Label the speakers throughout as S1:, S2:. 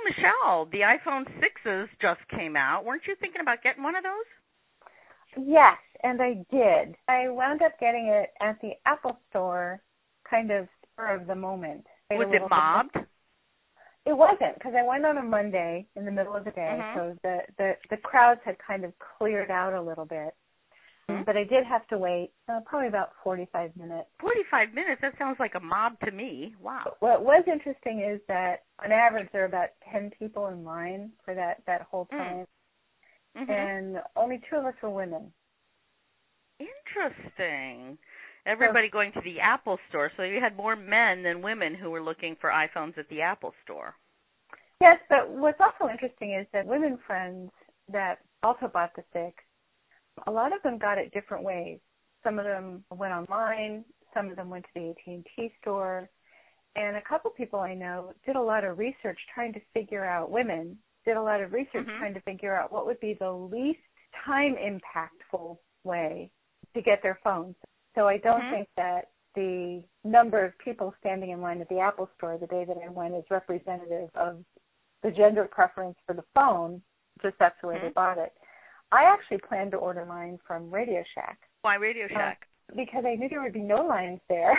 S1: Michelle, the iPhone 6s just came out. Weren't you thinking about getting one of those?
S2: Yes, and I did. I wound up getting it at the Apple Store, kind of spur of the moment.
S1: Was it mobbed?
S2: It wasn't, because I went on a Monday in the middle of the day, so the crowds had kind of cleared out a little bit. But I did have to wait probably about 45 minutes.
S1: 45 minutes? That sounds like a mob to me. Wow.
S2: What was interesting is that on average there are about 10 people in line for that whole time. And only 2 of us were women.
S1: Interesting. Everybody going to the Apple Store, so you had more men than women who were looking for iPhones at the Apple Store.
S2: Yes, but what's also interesting is that women friends that also bought the 6, a lot of them got it different ways. Some of them went online, some of them went to the AT&T store, and a couple people I know did a lot of research trying to figure out, women did a lot of research trying to figure out what would be the least time impactful way to get their phones. So I don't think that the number of people standing in line at the Apple Store the day that I went is representative of the gender preference for the phone, just that's the way they bought it. I actually planned to order mine from Radio Shack.
S1: Why Radio Shack?
S2: Because I knew there would be no lines there.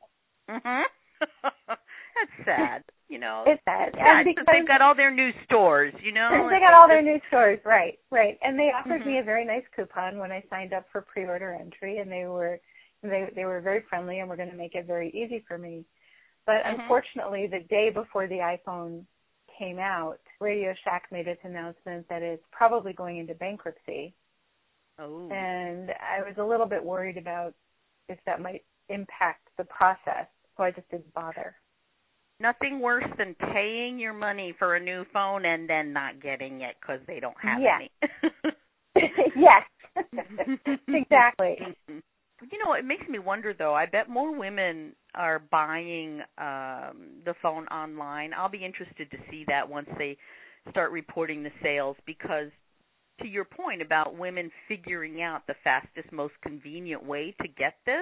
S1: That's sad.
S2: It's sad.
S1: Yeah, because they've got all their new stores,
S2: They got all their new stores, right. And they offered me a very nice coupon when I signed up for pre-order entry, and they were very friendly and were going to make it very easy for me. But unfortunately, the day before the iPhone came out, Radio Shack made its announcement that it's probably going into bankruptcy.
S1: Oh.
S2: And I was a little bit worried about if that might impact the process, so I just didn't bother.
S1: Nothing worse than paying your money for a new phone and then not getting it because they don't have any.
S2: Yes, exactly.
S1: It makes me wonder, though. I bet more women are buying the phone online. I'll be interested to see that once they start reporting the sales because, to your point about women figuring out the fastest, most convenient way to get this,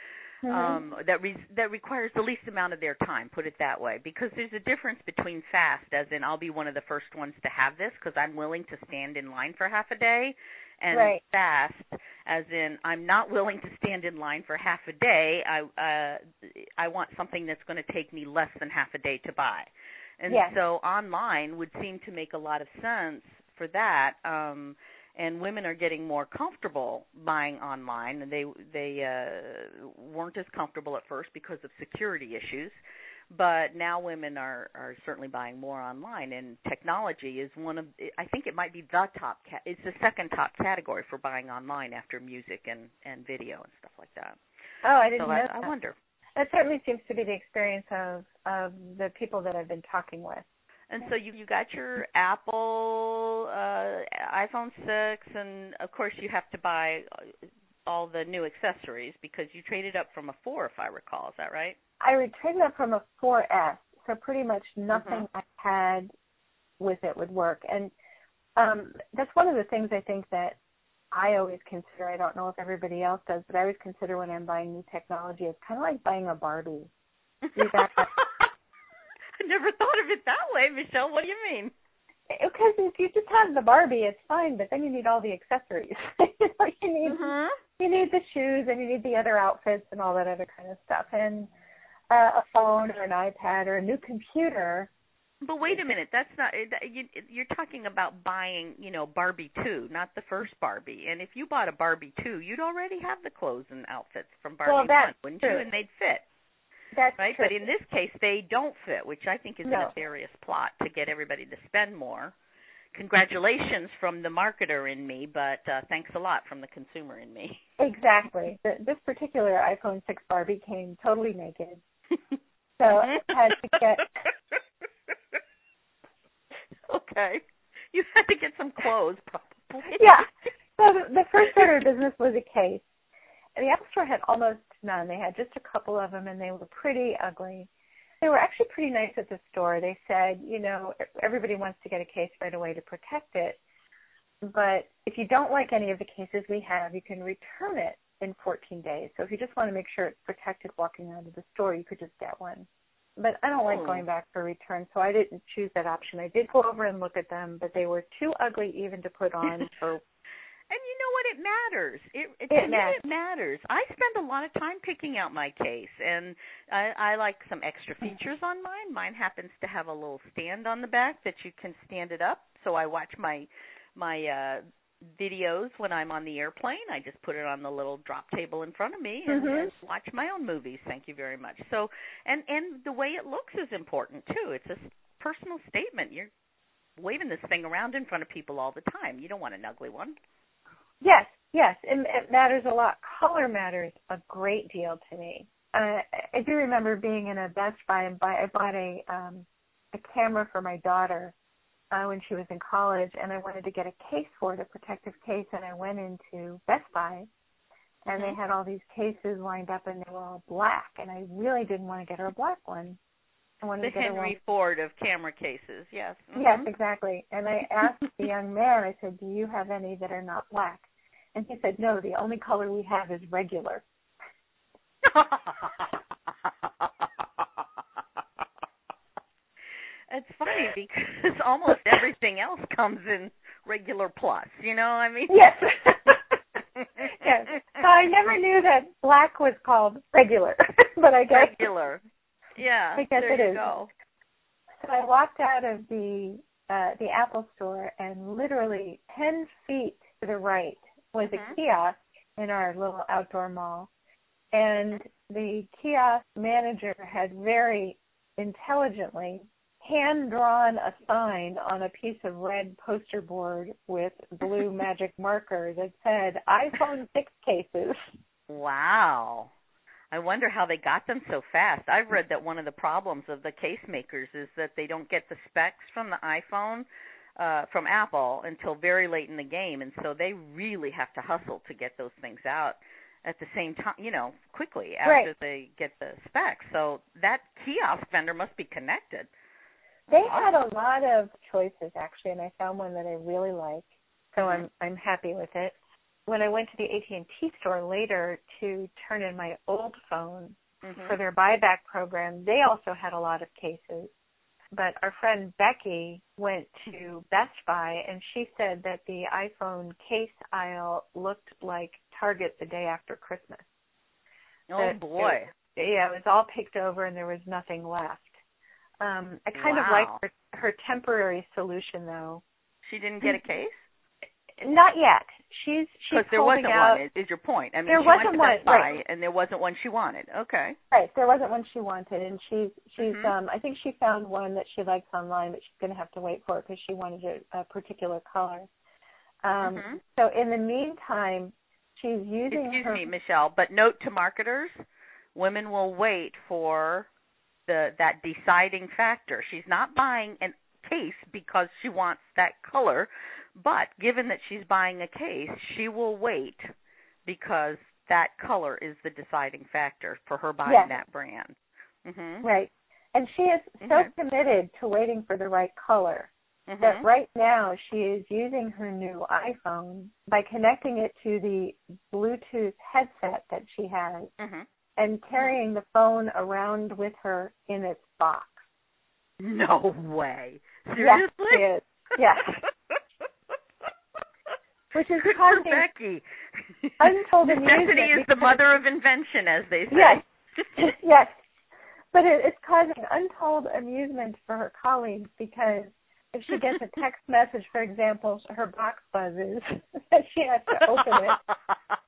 S1: that requires the least amount of their time, put it that way, because there's a difference between fast, as in I'll be one of the first ones to have this because I'm willing to stand in line for half a day, and fast, as in I'm not willing to stand in line for half a day. I want something that's going to take me less than half a day to buy. And so online would seem to make a lot of sense for that. And women are getting more comfortable buying online, and they weren't as comfortable at first because of security issues. But now women are certainly buying more online, and technology is I think it might be it's the second top category for buying online after music and video and stuff like that.
S2: Oh, I didn't know that.
S1: I wonder.
S2: That certainly seems to be the experience of the people that I've been talking with.
S1: And so you got your Apple iPhone 6, and, of course, you have to buy all the new accessories because you traded up from a 4, if I recall. Is that right?
S2: I traded up from a 4S, so pretty much nothing I had with it would work. And that's one of the things I think that I always consider. I don't know if everybody else does, but I always consider when I'm buying new technology, it's kind of like buying a Barbie.
S1: I never thought of it that way, Michelle. What do you mean?
S2: Because if you just have the Barbie, it's fine, but then you need all the accessories. You need the shoes, and you need the other outfits and all that other kind of stuff, and a phone or an iPad or a new computer.
S1: But wait a minute, that's not. You're talking about buying, Barbie 2, not the first Barbie. And if you bought a Barbie 2, you'd already have the clothes and outfits from Barbie 1, wouldn't you? And they'd fit.
S2: That's
S1: right,
S2: true.
S1: But in this case, they don't fit, which I think is a nefarious plot to get everybody to spend more. Congratulations from the marketer in me, but thanks a lot from the consumer in me.
S2: Exactly. This particular iPhone 6 Barbie came totally naked. So I had to get...
S1: Okay. You had to get some clothes, probably.
S2: Yeah. So the first order of business was a case. The Apple Store had almost none. They had just a couple of them, and they were pretty ugly. They were actually pretty nice at the store. They said, everybody wants to get a case right away to protect it. But if you don't like any of the cases we have, you can return it in 14 days. So if you just want to make sure it's protected walking out of the store, you could just get one. but I don't like going back for return, so I didn't choose that option. I did go over and look at them, but they were too ugly even to put on for.
S1: And you know what? It matters. It matters. I spend a lot of time picking out my case, and I like some extra features on mine. Mine happens to have a little stand on the back that you can stand it up. So I watch my videos when I'm on the airplane. I just put it on the little drop table in front of me and watch my own movies. Thank you very much. So, and the way it looks is important too. It's a personal statement. You're waving this thing around in front of people all the time. You don't want an ugly one.
S2: Yes, it matters a lot. Color matters a great deal to me. I do remember being in a Best Buy and I bought a camera for my daughter when she was in college, and I wanted to get a case for it, a protective case, and I went into Best Buy, and they had all these cases lined up, and they were all black, and I really didn't want to get her a black one. I wanted
S1: the
S2: to get
S1: Henry Ford of camera cases, yes.
S2: Yes, exactly. And I asked the young man, I said, do you have any that are not black? And he said, no, the only color we have is regular.
S1: It's funny because almost everything else comes in regular plus, you know what I mean?
S2: Yes. Yes. So I never knew that black was called regular, but I guess
S1: regular. Yeah.
S2: I guess
S1: there
S2: it
S1: you
S2: is.
S1: Go.
S2: So I walked out of the Apple store, and literally 10 feet to the right was a kiosk in our little outdoor mall, and the kiosk manager had very intelligently hand-drawn a sign on a piece of red poster board with blue magic marker that said iPhone 6 cases.
S1: Wow. I wonder how they got them so fast. I've read that one of the problems of the case makers is that they don't get the specs from the iPhone, from Apple, until very late in the game, and so they really have to hustle to get those things out at the same time, you know, quickly after they get the specs. So that kiosk vendor must be connected.
S2: They had a lot of choices, actually, and I found one that I really like, so I'm happy with it. When I went to the AT&T store later to turn in my old phone for their buyback program, they also had a lot of cases. But our friend Becky went to Best Buy, and she said that the iPhone case aisle looked like Target the day after Christmas.
S1: Oh, boy.
S2: It was all picked over, and there was nothing left. I kind of like her temporary solution, though.
S1: She didn't get a case?
S2: Not yet. She's
S1: because there wasn't
S2: out,
S1: one. Is your point? I mean,
S2: there
S1: she
S2: wasn't
S1: went to
S2: one,
S1: Best Buy, and there wasn't one she wanted. Okay.
S2: Right, there wasn't one she wanted, and she's I think she found one that she likes online, but she's going to have to wait for it because she wanted a particular color. So in the meantime, she's using
S1: Excuse me, Michelle, but note to marketers, women will wait for that deciding factor. She's not buying a case because she wants that color, but given that she's buying a case, she will wait because that color is the deciding factor for her buying that brand.
S2: Right. And she is so committed to waiting for the right color that right now she is using her new iPhone by connecting it to the Bluetooth headset that she has and carrying the phone around with her in its box.
S1: No way. Seriously?
S2: Yes, she is. Yes. Which is
S1: good
S2: causing
S1: for Becky.
S2: untold amusement.
S1: Necessity is the mother of invention, as they say.
S2: Yes. Yes. But it's causing untold amusement for her colleagues because if she gets a text message, for example, her box buzzes, and she has to open it.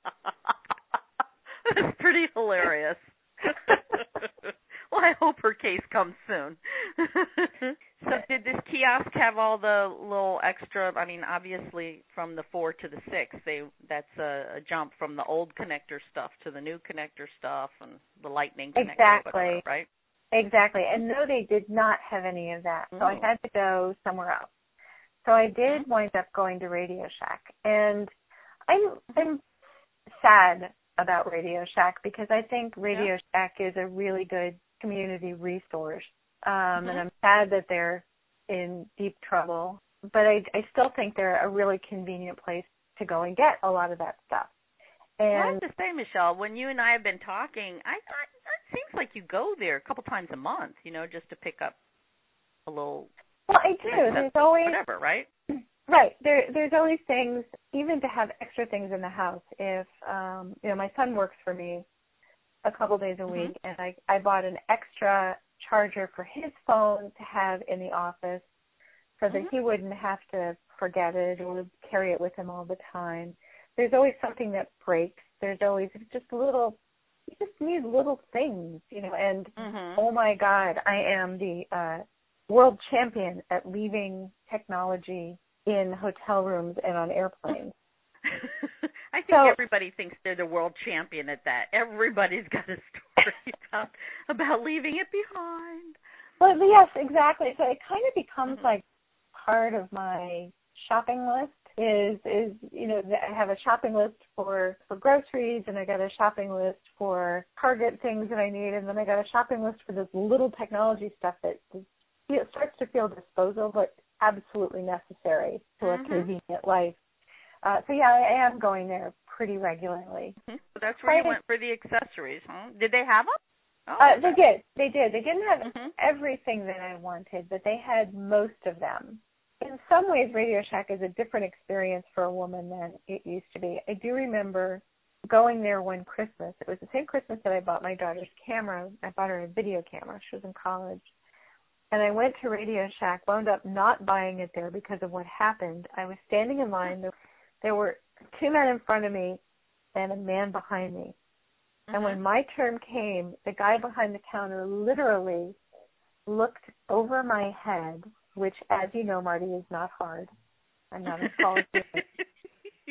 S1: That's pretty hilarious. Well, I hope her case comes soon. So did this kiosk have all the little extra, I mean, obviously from the 4 to the 6, that's a jump from the old connector stuff to the new connector stuff and the lightning connector, whatever, right?
S2: Exactly. And no, they did not have any of that. So I had to go somewhere else. So I did wind up going to Radio Shack. And I'm sad about Radio Shack because I think Radio Shack is a really good community resource. And I'm sad that they're in deep trouble. But I still think they're a really convenient place to go and get a lot of that stuff. And
S1: well, I have to say, Michelle, when you and I have been talking, I thought seems like you go there a couple times a month, just to pick up a little.
S2: Well, I do. There's always
S1: whatever, right?
S2: Right. There's always things, even to have extra things in the house. If my son works for me a couple days a week, and I bought an extra charger for his phone to have in the office so that he wouldn't have to forget it or carry it with him all the time. There's always something that breaks. There's always just you just need little things, and oh my God, I am the world champion at leaving technology in hotel rooms and on airplanes.
S1: I think everybody thinks they're the world champion at that. Everybody's got a story about leaving it behind.
S2: Well, yes, exactly. So it kind of becomes like part of my shopping list is I have a shopping list for groceries, and I got a shopping list for Target things that I need, and then I got a shopping list for this little technology stuff that starts to feel disposable, but absolutely necessary to a convenient life. So yeah, I am going there pretty regularly.
S1: So that's where you went for the accessories, huh? Did they have them? Oh,
S2: They did. They didn't have everything that I wanted, but they had most of them. In some ways, Radio Shack is a different experience for a woman than it used to be. I do remember going there one Christmas. It was the same Christmas that I bought my daughter's camera. I bought her a video camera. She was in college. And I went to Radio Shack, wound up not buying it there because of what happened. I was standing in line. There were two men in front of me and a man behind me. And when my turn came, the guy behind the counter literally looked over my head, which, as you know, Marty, is not hard. I'm not as tall as you.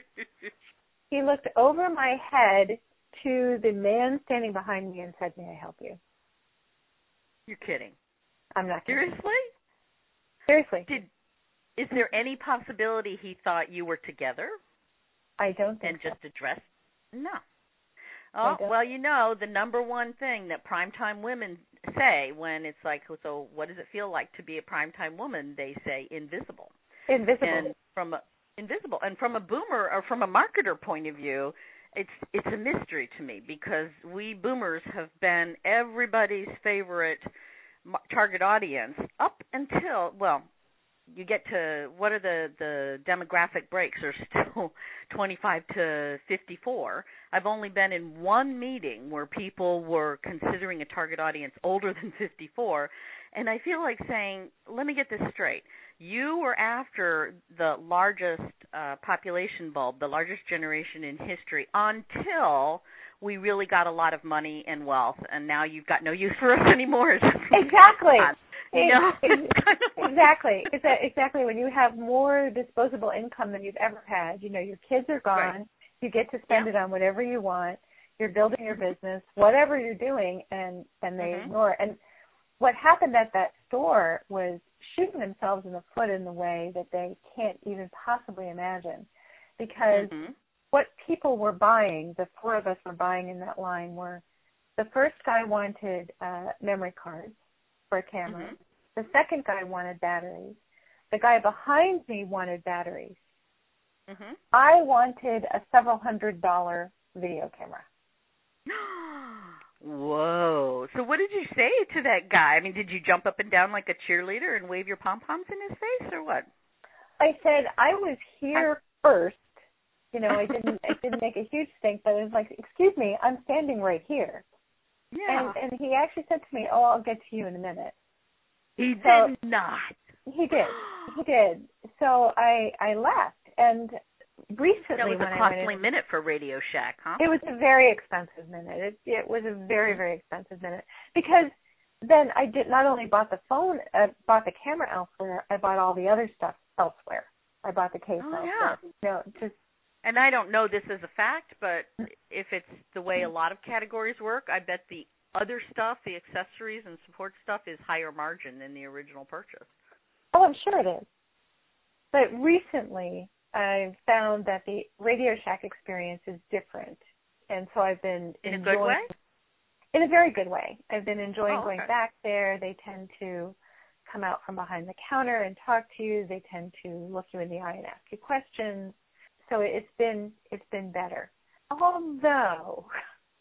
S2: He looked over my head to the man standing behind me and said, "May I help you?"
S1: You're kidding.
S2: I'm not kidding.
S1: Seriously? Is there any possibility he thought you were together?
S2: I don't think
S1: and
S2: so.
S1: just addressed? No. Oh, well, the number one thing that primetime women say when it's like, so what does it feel like to be a primetime woman? They say invisible.
S2: Invisible.
S1: And from a boomer or from a marketer point of view, it's a mystery to me because we boomers have been everybody's favorite target audience up until, you get to what are the demographic breaks are still 25 to 54. I've only been in one meeting where people were considering a target audience older than 54, and I feel like saying, let me get this straight. You were after the largest population bulb, the largest generation in history until we really got a lot of money and wealth, and now you've got no use for us anymore.
S2: Exactly.
S1: Exactly.
S2: Exactly. When you have more disposable income than you've ever had, your kids are gone. Right. You get to spend it on whatever you want. You're building your business, whatever you're doing, and they ignore it. And what happened at that store was shooting themselves in the foot in the way that they can't even possibly imagine. Because what people were buying, the four of us were buying in that line, were the first guy wanted memory cards for a camera. The second guy wanted batteries. The guy behind me wanted batteries. I wanted a several $100 video camera.
S1: Whoa. So what did you say to that guy? I mean, did you jump up and down like a cheerleader and wave your pom-poms in his face or what?
S2: I said I was here first. I didn't make a huge stink, but it was like, excuse me, I'm standing right here.
S1: Yeah.
S2: And he actually said to me, "Oh, I'll get to you in a minute."
S1: He did not.
S2: He did. So I left, and recently
S1: that was
S2: when
S1: a costly minute for Radio Shack, huh?
S2: It was a very expensive minute. It was a very, very expensive minute because then I did not only bought the phone, I bought the camera elsewhere. I bought all the other stuff elsewhere. I bought the case elsewhere.
S1: Yeah. And I don't know this as a fact, but if it's the way a lot of categories work, I bet the other stuff, the accessories and support stuff, is higher margin than the original purchase.
S2: Oh, I'm sure it is. But recently, I've found that the Radio Shack experience is different. And so I've been
S1: In a good way?
S2: In a very good way. I've been enjoying going back there. They tend to come out from behind the counter and talk to you. They tend to look you in the eye and ask you questions. So it's been better. Although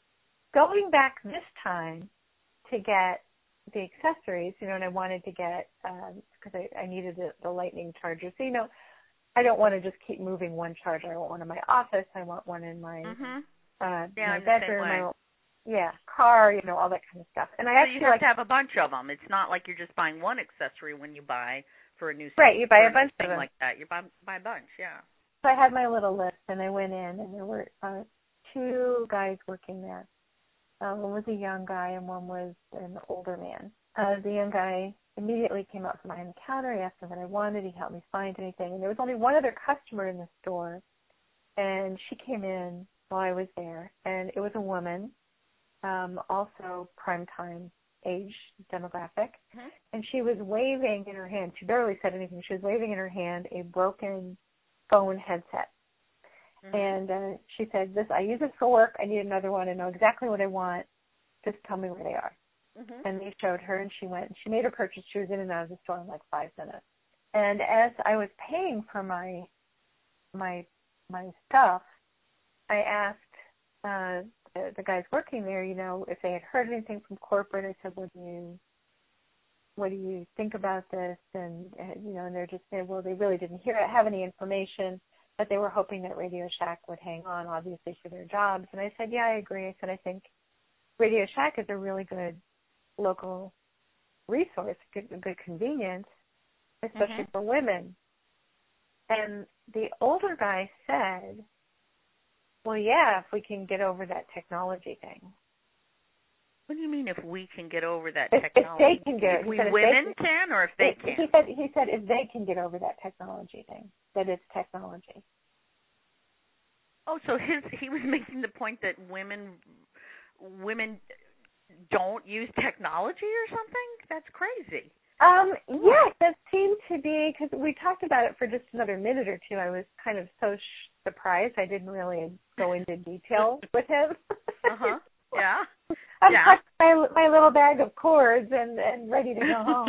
S2: going back this time to get the accessories, and I wanted to get, because I needed the lightning charger. So, I don't want to just keep moving one charger. I want one in my office. I want one in my my bedroom, my car, all that kind of stuff. And I actually
S1: you have to have a bunch of them. It's not like you're just buying one accessory when you buy for a new
S2: right. You buy a bunch
S1: of
S2: them
S1: like that. You buy a bunch, yeah.
S2: So I had my little list, and I went in, and there were two guys working there. One was a young guy, and one was an older man. The young guy immediately came up from behind the counter. I asked him what I wanted. He helped me find anything. And there was only one other customer in the store, and she came in while I was there, and it was a woman, also prime time age demographic, and she was waving in her hand. She barely said anything. She was waving in her hand a broken phone headset. And she said, I use this for work. I need another one. I know exactly what I want. Just tell me where they are. And they showed her, and she went. She made her purchase. She was in and out of the store in like 5 minutes. And as I was paying for my stuff, I asked the guys working there, if they had heard anything from corporate. I said, what do you think about this? And and they're just saying, well, they really didn't have any information, but they were hoping that Radio Shack would hang on, obviously, for their jobs. And I said, yeah, I agree. I said, I think Radio Shack is a really good local resource, good convenience, especially for women. And the older guy said, well, yeah, if we can get over that technology thing.
S1: What do you mean if we can get over that
S2: If
S1: technology?
S2: they can get
S1: it. If women can or if they can?
S2: He said if they can get over that technology thing, that it's technology.
S1: Oh, so he was making the point that women don't use technology or something? That's crazy.
S2: Yes, that seemed to be, because we talked about it for just another minute or two. I was kind of so surprised. I didn't really go into detail with him.
S1: Yeah.
S2: I'm packed my little bag of cords and ready to go home.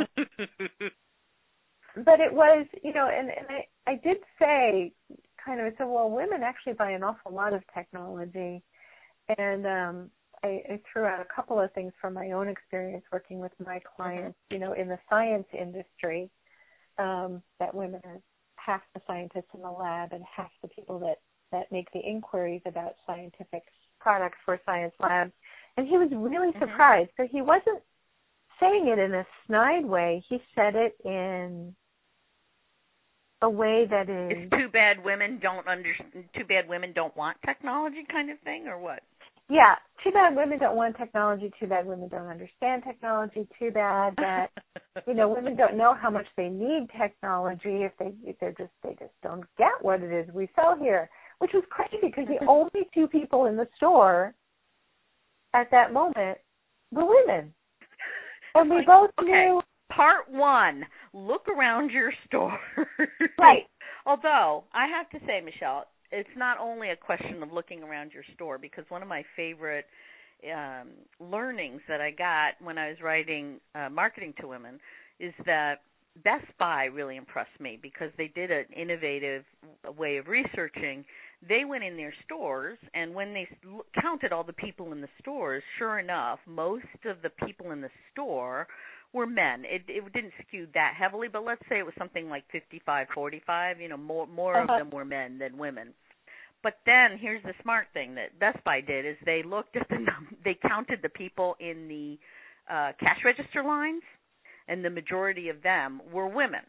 S2: But it was, and I did say, I said, well, women actually buy an awful lot of technology. And I threw out a couple of things from my own experience working with my clients, in the science industry, that women are half the scientists in the lab and half the people that make the inquiries about scientific products for science labs. And he was really surprised. So he wasn't saying it in a snide way. He said it in a way that is...
S1: It's too bad women don't want technology kind of thing, or what?
S2: Yeah, too bad women don't want technology, too bad women don't understand technology, too bad that, women don't know how much they need technology if they just don't get what it is we sell here, which was crazy because the only two people in the store at that moment were women. And we both knew...
S1: Part one, look around your store.
S2: Right.
S1: Although, I have to say, Michelle, it's not only a question of looking around your store, because one of my favorite learnings that I got when I was writing Marketing to Women is that Best Buy really impressed me because they did an innovative way of researching. They went in their stores, and when they counted all the people in the stores, sure enough, most of the people in the store were men. It didn't skew that heavily, but let's say it was something like 55-45. More of them were men than women. But then here's the smart thing that Best Buy did is they looked at they counted the people in the cash register lines, and the majority of them were women.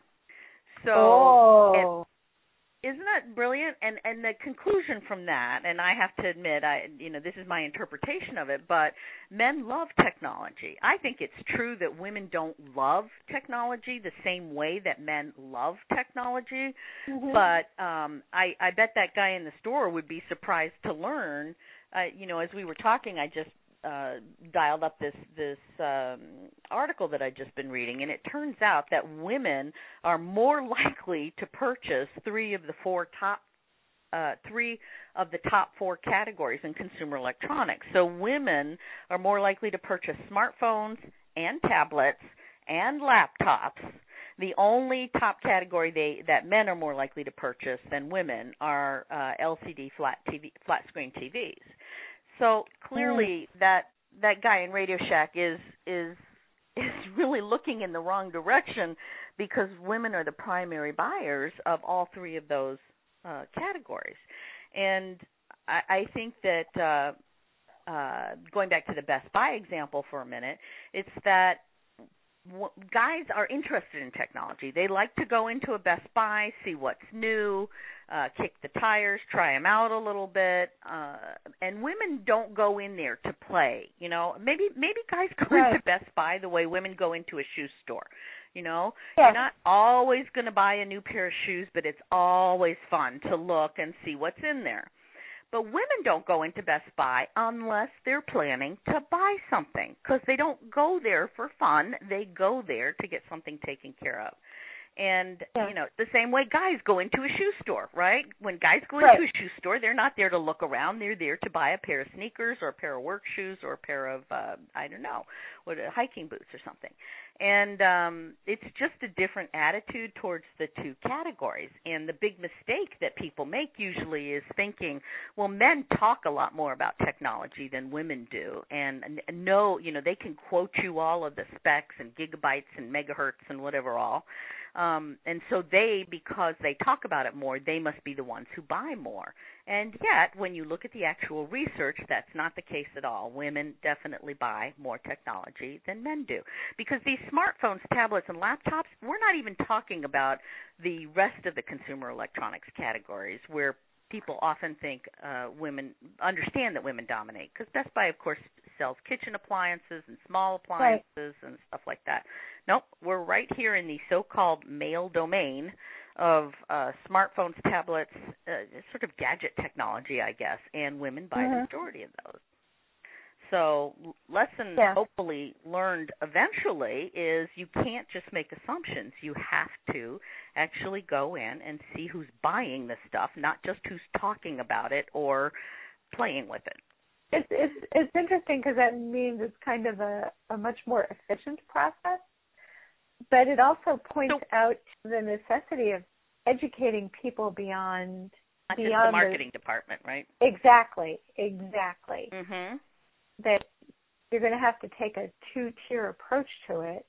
S1: So isn't that brilliant? And the conclusion from that, and I have to admit, this is my interpretation of it, but men love technology. I think it's true that women don't love technology the same way that men love technology, but I bet that guy in the store would be surprised to learn, as we were talking, I just dialed up this article that I've just been reading, and it turns out that women are more likely to purchase three of the top four categories in consumer electronics. So women are more likely to purchase smartphones and tablets and laptops. The only top category that men are more likely to purchase than women are LCD flat screen TVs. So clearly that guy in Radio Shack is really looking in the wrong direction, because women are the primary buyers of all three of those categories. And I think that going back to the Best Buy example for a minute, it's that guys are interested in technology. They like to go into a Best Buy, see what's new, kick the tires, try them out a little bit, and women don't go in there to play. You know, maybe guys go into Best Buy the way women go into a shoe store. You know, You're not always going to buy a new pair of shoes, but it's always fun to look and see what's in there. But women don't go into Best Buy unless they're planning to buy something, because they don't go there for fun. They go there to get something taken care of. And, you know, the same way guys go into a shoe store, right? When guys go into a shoe store, they're not there to look around. They're there to buy a pair of sneakers or a pair of work shoes or a pair of, hiking boots or something. And it's just a different attitude towards the two categories. And the big mistake that people make usually is thinking, well, men talk a lot more about technology than women do. And no, you know, they can quote you all of the specs and gigabytes and megahertz and whatever all. And so because they talk about it more, they must be the ones who buy more. And yet, when you look at the actual research, that's not the case at all. Women definitely buy more technology than men do. Because these smartphones, tablets, and laptops, we're not even talking about the rest of the consumer electronics categories, where people often think women understand that women dominate. Because Best Buy, of course, sells kitchen appliances and small appliances and stuff like that. Nope, we're right here in the so-called male domain of smartphones, tablets, sort of gadget technology, I guess, and women buy the majority of those. So lesson hopefully learned eventually is you can't just make assumptions. You have to actually go in and see who's buying the stuff, not just who's talking about it or playing with it.
S2: It's interesting, because that means it's kind of a much more efficient process, but it also points out the necessity of educating people beyond
S1: just the marketing department, right?
S2: Exactly.
S1: Mm-hmm.
S2: That you're going to have to take a two-tier approach to it.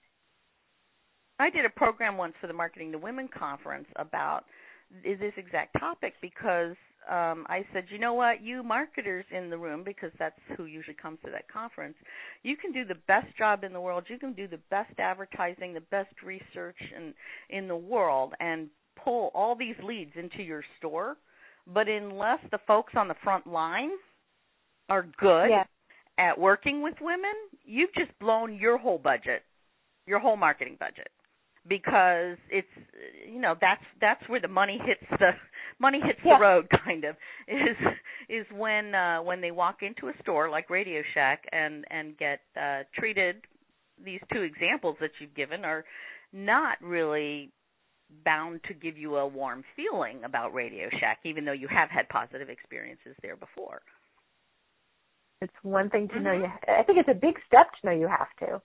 S1: I did a program once for the Marketing to Women conference about this exact topic, because I said, you know what, you marketers in the room, because that's who usually comes to that conference, you can do the best job in the world, you can do the best advertising, the best research in the world, and pull all these leads into your store, but unless the folks on the front line are good at working with women, you've just blown your whole budget, your whole marketing budget. Because it's, you know, that's where the money hits the road, kind of, is when they walk into a store like Radio Shack and get treated. These two examples that you've given are not really bound to give you a warm feeling about Radio Shack, even though you have had positive experiences there before.
S2: It's one thing to know I think it's a big step to know you have to.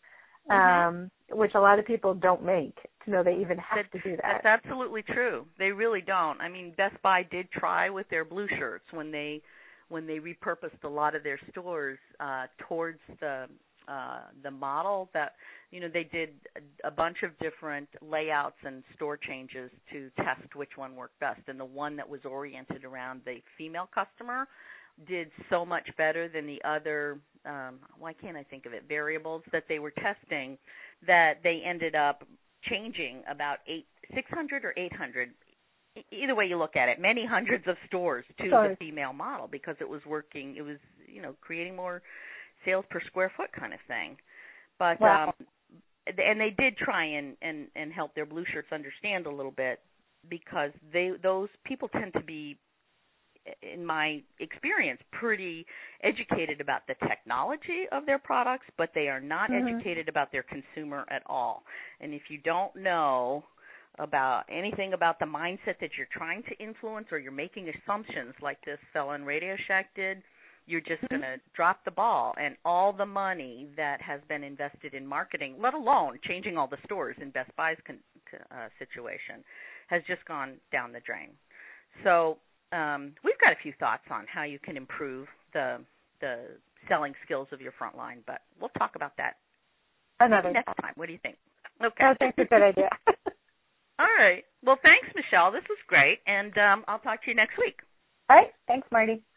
S2: Which a lot of people don't make, to know they even have to do that.
S1: That's absolutely true. They really don't. I mean, Best Buy did try with their blue shirts when they repurposed a lot of their stores towards the model that, you know, they did a bunch of different layouts and store changes to test which one worked best. And the one that was oriented around the female customer did so much better than the other, why can't I think of it, variables that they were testing, that they ended up changing about 600 or 800, either way you look at it, many hundreds of stores to the female model, because it was working, it was, you know, creating more sales per square foot kind of thing. But and they did try and help their blue shirts understand a little bit, because those people tend to be, in my experience, pretty educated about the technology of their products, but they are not educated about their consumer at all. And if you don't know about anything about the mindset that you're trying to influence, or you're making assumptions like this fellow in Radio Shack did, you're just going to drop the ball. And all the money that has been invested in marketing, let alone changing all the stores in Best Buy's situation, has just gone down the drain. So we've got a few thoughts on how you can improve the selling skills of your front line. But we'll talk about that
S2: another
S1: next time. What do you think? Okay.
S2: I think it's a good idea.
S1: All right. Well, thanks, Michelle. This was great, and I'll talk to you next week.
S2: All right. Thanks, Marty.